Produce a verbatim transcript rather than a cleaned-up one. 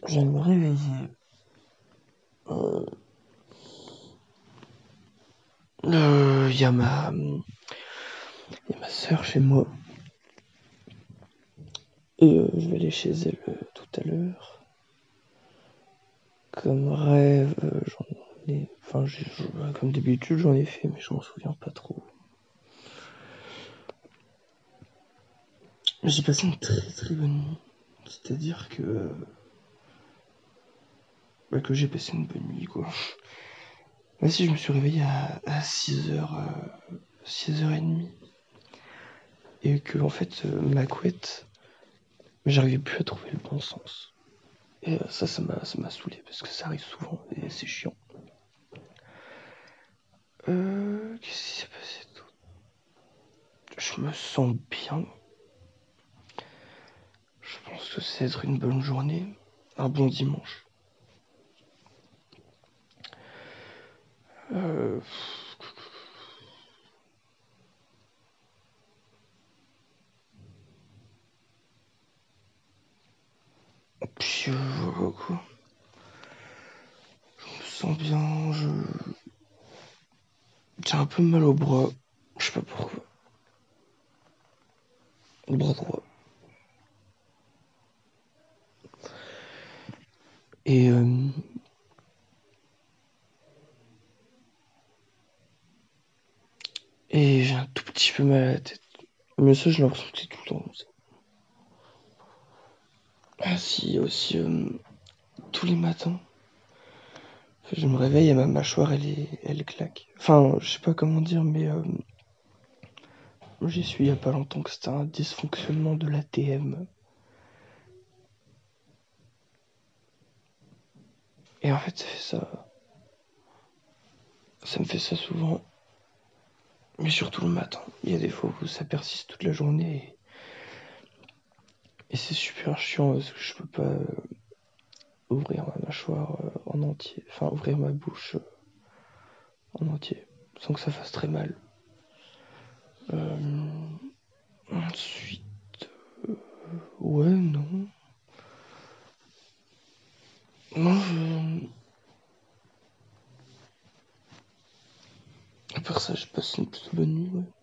Je viens de me réveiller. Euh, euh, y a ma, y a ma sœur chez moi. Et euh, je vais aller chez elle euh, tout à l'heure. Comme rêve, euh, j'en ai, enfin, j'ai, comme d'habitude, j'en ai fait, mais je m'en souviens pas trop. J'ai passé une très très bonne nuit. C'est-à-dire que, euh, bah, que j'ai passé une bonne nuit, quoi. Bah si, je me suis réveillé à, à six heures, euh, six heures trente. Et que, en fait, euh, ma couette, j'arrivais plus à trouver le bon sens. Et euh, ça, ça m'a, ça m'a saoulé, parce que ça arrive souvent, et c'est chiant. Euh, qu'est-ce qui s'est passé d'autre? Je me sens bien. Je pense que c'est être une bonne journée, un bon dimanche. Euh... Puis euh, voilà quoi. Je me sens bien, je... J'ai un peu mal au bras, je sais pas pourquoi. Le bras droit. Et euh... Et j'ai un tout petit peu mal à la tête. Mais ça, je l'ai ressenti tout le temps. Ah si, aussi, euh, tous les matins, je me réveille et ma mâchoire, elle est, elle claque. Enfin, je sais pas comment dire, mais euh, j'ai su il y a pas longtemps que c'était un dysfonctionnement de l'A T M. Et en fait, ça fait ça. Ça me fait ça souvent. Mais surtout le matin. Il y a des fois où ça persiste toute la journée. Et, et c'est super chiant parce que je peux pas euh, ouvrir ma mâchoire euh, en entier. Enfin, ouvrir ma bouche euh, en entier. Sans que ça fasse très mal. Euh, ensuite. Euh, ouais, non. Non, je. À part ça, j'ai passé une plutôt bonne nuit, ouais.